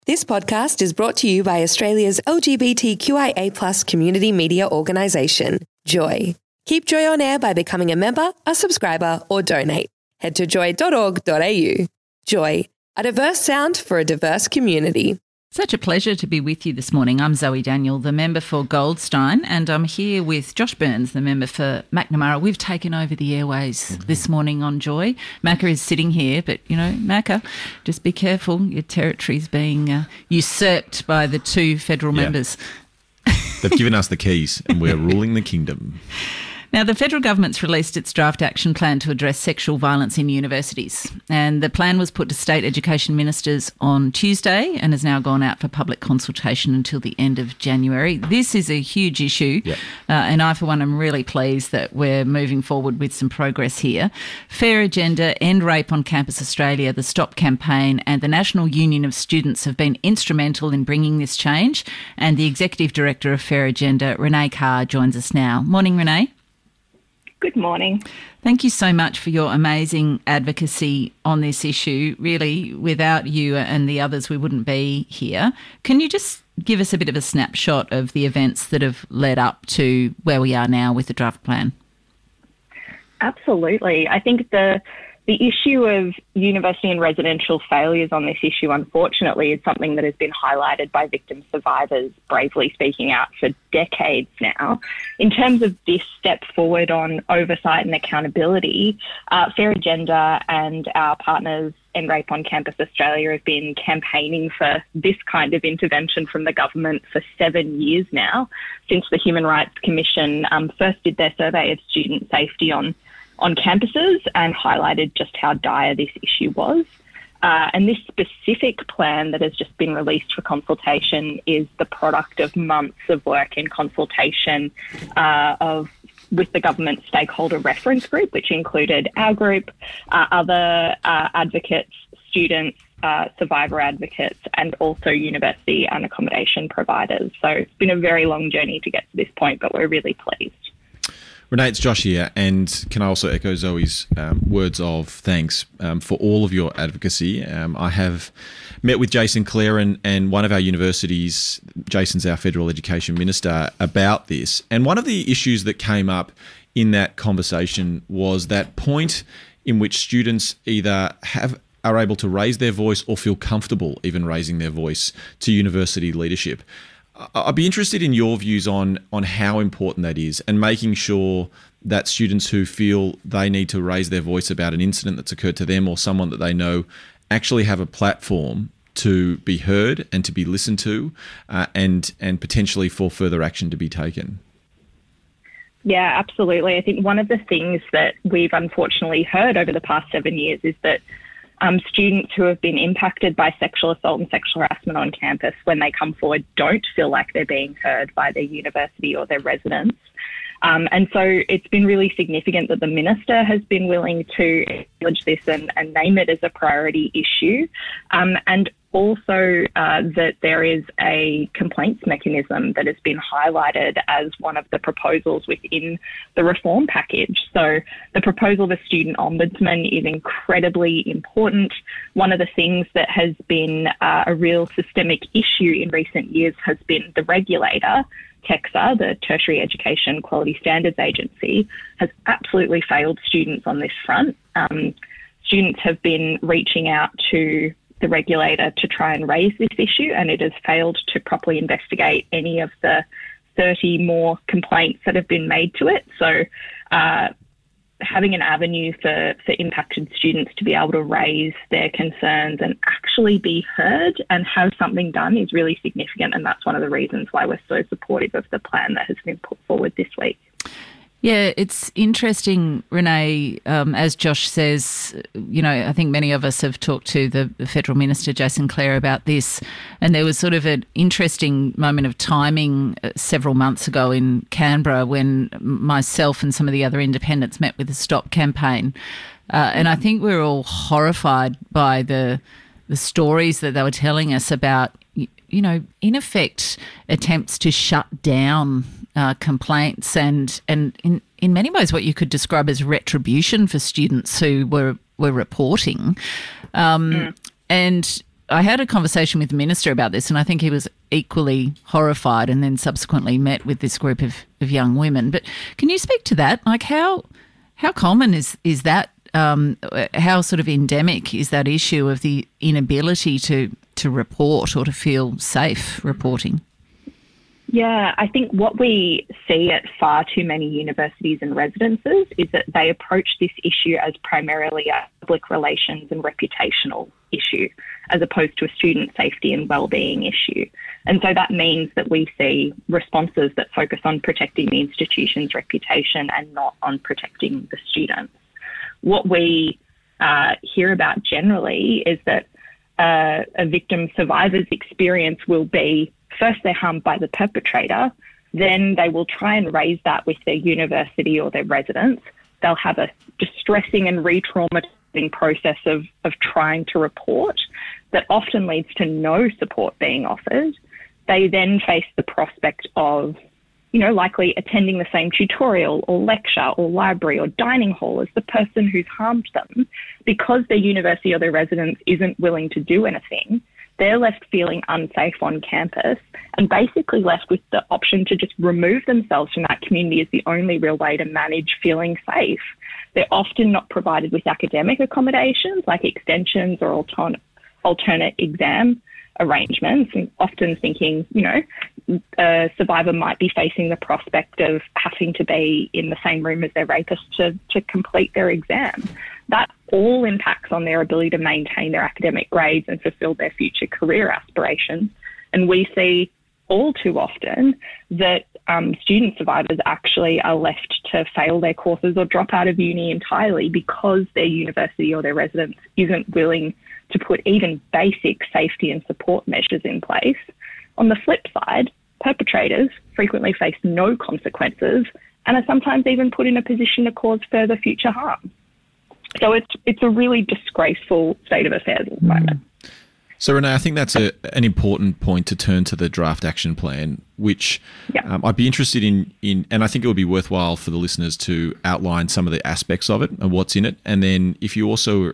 This podcast is brought to you by Australia's LGBTQIA+ community media organisation, Joy. Keep Joy on air by becoming a member, a subscriber, or donate. Head to joy.org.au. Joy, a diverse sound for a diverse community. Such a pleasure to be with you this morning. I'm Zoe Daniel, the member for Goldstein, and I'm here with Josh Burns, the member for Macnamara. We've taken over the airways this morning on Joy. Macca is sitting here, but, you know, Macca, just be careful. Your territory's being usurped by the two federal members. They've given us the keys and we're ruling the kingdom. Now, the federal government's released its draft action plan to address sexual violence in universities, and the plan was put to state education ministers on Tuesday and has now gone out for public consultation until the end of January. This is a huge issue, and I, for one, am really pleased that we're moving forward with some progress here. Fair Agenda, End Rape on Campus Australia, the Stop campaign and the National Union of Students have been instrumental in bringing this change, and the Executive Director of Fair Agenda, Renee Carr, joins us now. Morning, Renee. Good morning. Thank you so much for your amazing advocacy on this issue. Really, without you and the others, we wouldn't be here. Can you just give us a bit of a snapshot of the events that have led up to where we are now with the draft plan? Absolutely. I think the issue of university and residential failures on this issue, unfortunately, is something that has been highlighted by victim survivors bravely speaking out for decades now. In terms of this step forward on oversight and accountability, Fair Agenda and our partners End Rape on Campus Australia have been campaigning for this kind of intervention from the government for 7 years now, since the Human Rights Commission first did their survey of student safety on campuses and highlighted just how dire this issue was. And this specific plan that has just been released for consultation is the product of months of work in consultation with the government stakeholder reference group, which included our group, other advocates, students, survivor advocates, and also university and accommodation providers. So it's been a very long journey to get to this point, but we're really pleased. Renee, it's Josh here, and can I also echo Zoe's words of thanks for all of your advocacy. I have met with Jason Clare and one of our universities, Jason's our Federal Education Minister, about this. And one of the issues that came up in that conversation was that point in which students either are able to raise their voice or feel comfortable even raising their voice to university leadership. I'd be interested in your views on how important that is and making sure that students who feel they need to raise their voice about an incident that's occurred to them or someone that they know actually have a platform to be heard and to be listened to and potentially for further action to be taken. Yeah, absolutely. I think one of the things that we've unfortunately heard over the past 7 years is that students who have been impacted by sexual assault and sexual harassment on campus, when they come forward, don't feel like they're being heard by their university or their residents. And so it's been really significant that the minister has been willing to acknowledge this and name it as a priority issue. And also that there is a complaints mechanism that has been highlighted as one of the proposals within the reform package. So the proposal of a student ombudsman is incredibly important. One of the things that has been a real systemic issue in recent years has been the regulator, TEQSA, the Tertiary Education Quality Standards Agency, has absolutely failed students on this front. Students have been reaching out to the regulator to try and raise this issue, and it has failed to properly investigate any of the 30 more complaints that have been made to it. So having an avenue for impacted students to be able to raise their concerns and actually be heard and have something done is really significant, and that's one of the reasons why we're so supportive of the plan that has been put forward this week. Yeah, it's interesting, Renee, as Josh says, you know, I think many of us have talked to the Federal Minister, Jason Clare, about this, and there was sort of an interesting moment of timing several months ago in Canberra when myself and some of the other independents met with the Stop campaign, and I think we were all horrified by the stories that they were telling us about, you know, in effect, attempts to shut down complaints and in many ways what you could describe as retribution for students who were reporting. And I had a conversation with the minister about this, and I think he was equally horrified, and then subsequently met with this group of young women. But can you speak to that? Like, how common is that? How sort of endemic is that issue of the inability to report or to feel safe reporting? Yeah, I think what we see at far too many universities and residences is that they approach this issue as primarily a public relations and reputational issue, as opposed to a student safety and wellbeing issue. And so that means that we see responses that focus on protecting the institution's reputation and not on protecting the students. What we hear about generally is that a victim survivor's experience will be, first they're harmed by the perpetrator, then they will try and raise that with their university or their residents. They'll have a distressing and re-traumatizing process of trying to report that often leads to no support being offered. They then face the prospect of, likely attending the same tutorial or lecture or library or dining hall as the person who's harmed them. Because their university or their residence isn't willing to do anything, they're left feeling unsafe on campus and basically left with the option to just remove themselves from that community as the only real way to manage feeling safe. They're often not provided with academic accommodations like extensions or alternate exam arrangements, and often thinking, a survivor might be facing the prospect of having to be in the same room as their rapist to complete their exam. That all impacts on their ability to maintain their academic grades and fulfill their future career aspirations. And we see all too often that student survivors actually are left to fail their courses or drop out of uni entirely because their university or their residence isn't willing to put even basic safety and support measures in place. On the flip side, perpetrators frequently face no consequences and are sometimes even put in a position to cause further future harm. So it's a really disgraceful state of affairs at the moment. So, Renee, I think that's an important point to turn to the draft action plan, which I'd be interested in, and I think it would be worthwhile for the listeners to outline some of the aspects of it and what's in it. And then if you also,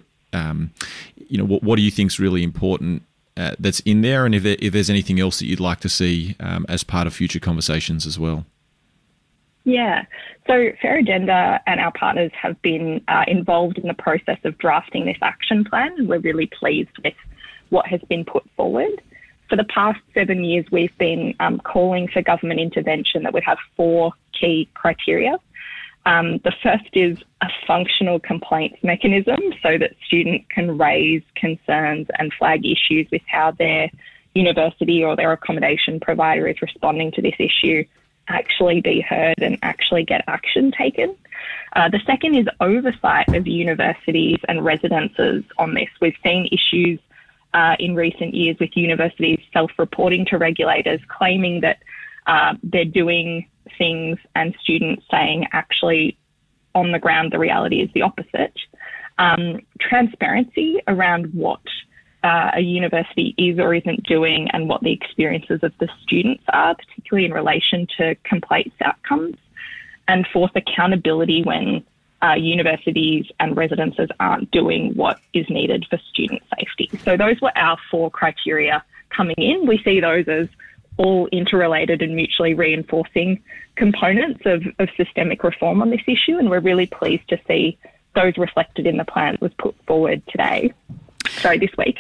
what do you think is really important that's in there, and if there's anything else that you'd like to see as part of future conversations as well. Yeah, so Fair Agenda and our partners have been involved in the process of drafting this action plan, and we're really pleased with what has been put forward. For the past 7 years, we've been calling for government intervention that would have 4 key criteria. The first is a functional complaints mechanism so that students can raise concerns and flag issues with how their university or their accommodation provider is responding to this issue, actually be heard and actually get action taken. The second is oversight of universities and residences on this. We've seen issues in recent years with universities self-reporting to regulators, claiming that they're doing things and students saying actually on the ground the reality is the opposite. Transparency around what a university is or isn't doing and what the experiences of the students are, particularly in relation to complaints outcomes. And fourth, accountability when universities and residences aren't doing what is needed for student safety. So those were our 4 criteria coming in. We see those as all interrelated and mutually reinforcing components of systemic reform on this issue, and we're really pleased to see those reflected in the plan that was put forward this week.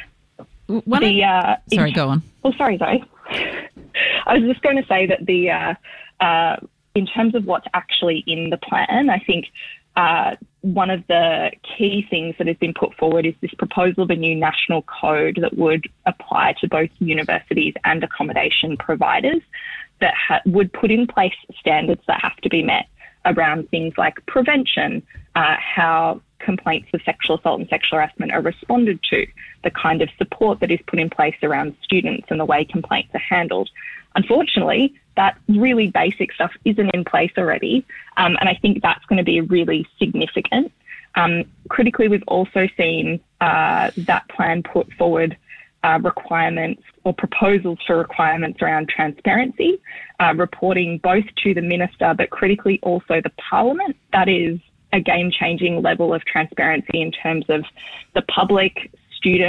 Sorry, go on. Oh, sorry, Zoe. I was just going to say that in terms of what's actually in the plan, I think one of the key things that has been put forward is this proposal of a new national code that would apply to both universities and accommodation providers that would put in place standards that have to be met around things like prevention, how complaints of sexual assault and sexual harassment are responded to, the kind of support that is put in place around students and the way complaints are handled. Unfortunately, that really basic stuff isn't in place already, and I think that's going to be really significant. Critically, we've also seen that plan put forward requirements or proposals for requirements around transparency, reporting both to the minister, but critically also the parliament. That is a game-changing level of transparency in terms of the public, students,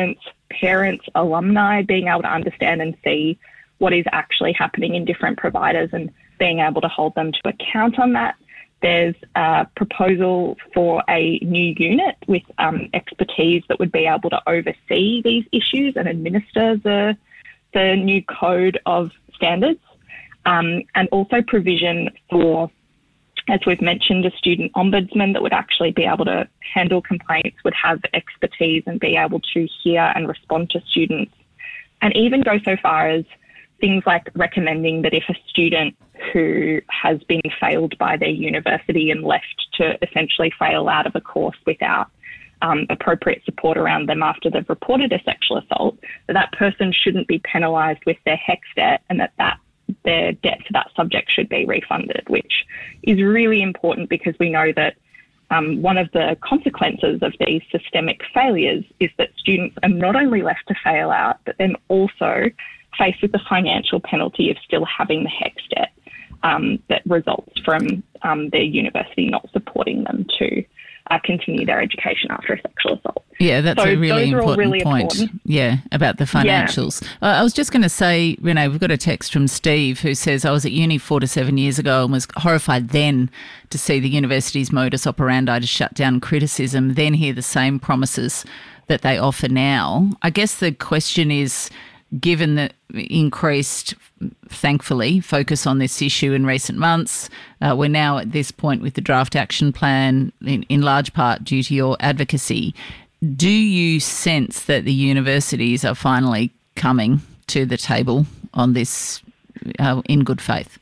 parents, alumni being able to understand and see what is actually happening in different providers and being able to hold them to account on that. There's a proposal for a new unit with expertise that would be able to oversee these issues and administer the new code of standards, and also provision for, as we've mentioned, a student ombudsman that would actually be able to handle complaints, would have expertise and be able to hear and respond to students, and even go so far as things like recommending that if a student who has been failed by their university and left to essentially fail out of a course without appropriate support around them after they've reported a sexual assault, that person shouldn't be penalised with their HECS debt, and that their debt for that subject should be refunded, which is really important because we know that one of the consequences of these systemic failures is that students are not only left to fail out, but then also faced with the financial penalty of still having the HECS debt that results from their university not supporting them to continue their education after a sexual assault. Yeah, that's a really important point. Important. Yeah, about the financials. Yeah. I was just going to say, Renee, we've got a text from Steve who says, I was at uni 4 to 7 years ago and was horrified then to see the university's modus operandi to shut down criticism, then hear the same promises that they offer now. I guess the question is, given the increased, thankfully, focus on this issue in recent months, we're now at this point with the draft action plan, in large part due to your advocacy. Do you sense that the universities are finally coming to the table on this in good faith?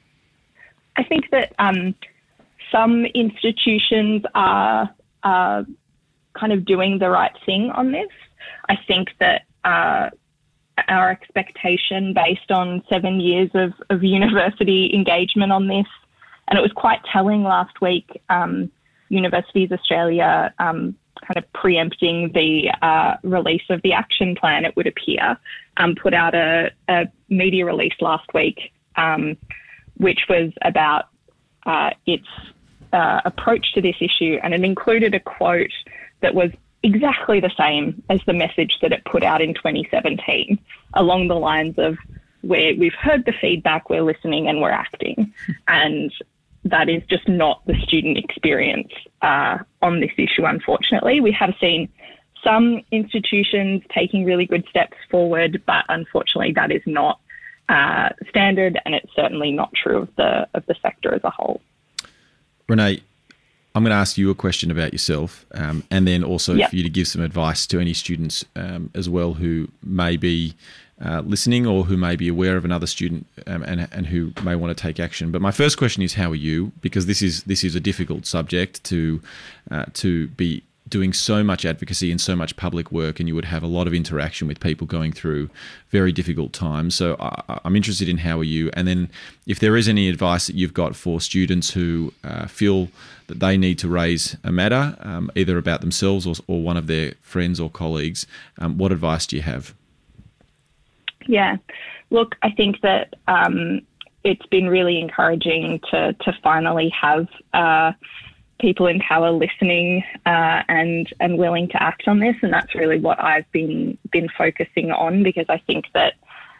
I think that some institutions are kind of doing the right thing on this. I think that our expectation based on 7 years of university engagement on this, and it was quite telling last week, Universities Australia kind of preempting the release of the action plan, it would appear, put out a media release last week, which was about its approach to this issue, and it included a quote that was exactly the same as the message that it put out in 2017, along the lines of, where we've heard the feedback, we're listening and we're acting. And that is just not the student experience on this issue, unfortunately. We have seen some institutions taking really good steps forward, but unfortunately that is not standard, and it's certainly not true of the sector as a whole. Renee, I'm going to ask you a question about yourself, and then also for you to give some advice to any students as well who may be listening or who may be aware of another student and who may want to take action. But my first question is, how are you? Because this is a difficult subject to be doing so much advocacy and so much public work, and you would have a lot of interaction with people going through very difficult times. So I'm interested in how are you, and then if there is any advice that you've got for students who feel that they need to raise a matter, either about themselves or one of their friends or colleagues, what advice do you have? Yeah, look, I think that it's been really encouraging to finally have people in power listening and willing to act on this, and that's really what I've been focusing on, because I think that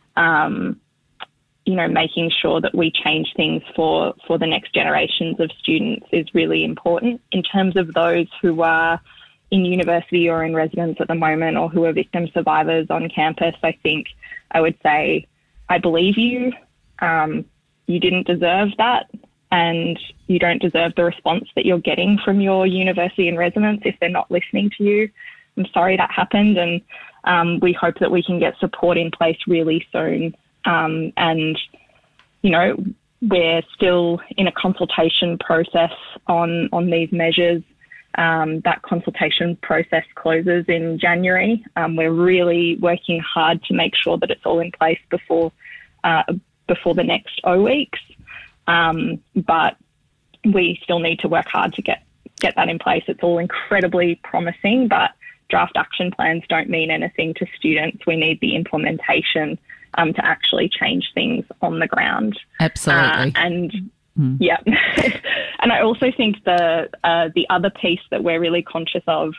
making sure that we change things for the next generations of students is really important. In terms of those who are in university or in residence at the moment, or who are victim survivors on campus, I think I would say, I believe you. You didn't deserve that, and you don't deserve the response that you're getting from your university in residence if they're not listening to you. I'm sorry that happened, and we hope that we can get support in place really soon. And, we're still in a consultation process on these measures. That consultation process closes in January. We're really working hard to make sure that it's all in place before the next O weeks. But we still need to work hard to get that in place. It's all incredibly promising, but draft action plans don't mean anything to students. We need the implementation to actually change things on the ground. Absolutely. Yeah. And I also think the other piece that we're really conscious of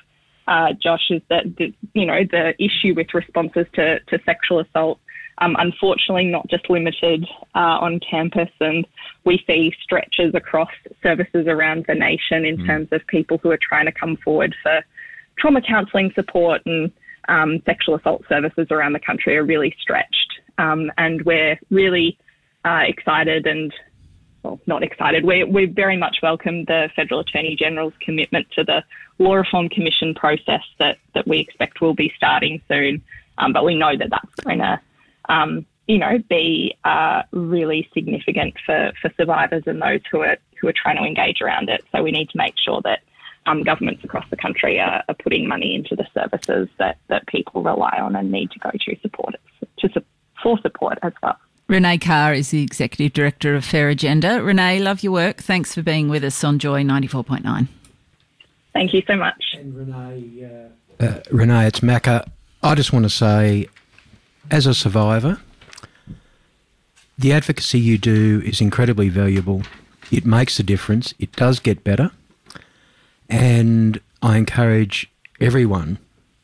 Josh, is that the issue with responses to sexual assault, unfortunately, not just limited on campus, and we see stretches across services around the nation in terms of people who are trying to come forward for trauma counselling support, and sexual assault services around the country are really stretched. And we're really excited and, well, not excited. We very much welcome the Federal Attorney General's commitment to the Law Reform Commission process that we expect will be starting soon. But we know that that's going to, be really significant for survivors and those who are trying to engage around it. So we need to make sure that governments across the country are putting money into the services that people rely on and need to go to for support as well. Renee Carr is the Executive Director of Fair Agenda. Renee, love your work. Thanks for being with us on Joy 94.9. Thank you so much. And Renee, it's Macca. I just want to say, as a survivor, the advocacy you do is incredibly valuable. It makes a difference. It does get better. And I encourage everyone,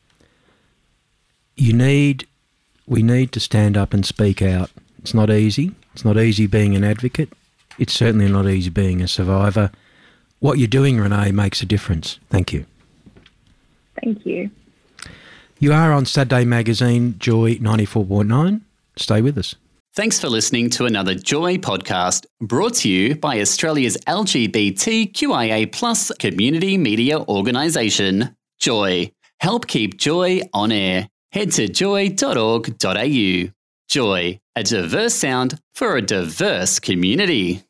we need to stand up and speak out. It's not easy. It's not easy being an advocate. It's certainly not easy being a survivor. What you're doing, Renee, makes a difference. Thank you. Thank you. You are on Saturday Magazine, Joy 94.9. Stay with us. Thanks for listening to another Joy podcast brought to you by Australia's LGBTQIA+ community media organisation, Joy. Help keep Joy on air. Head to joy.org.au. Joy, a diverse sound for a diverse community.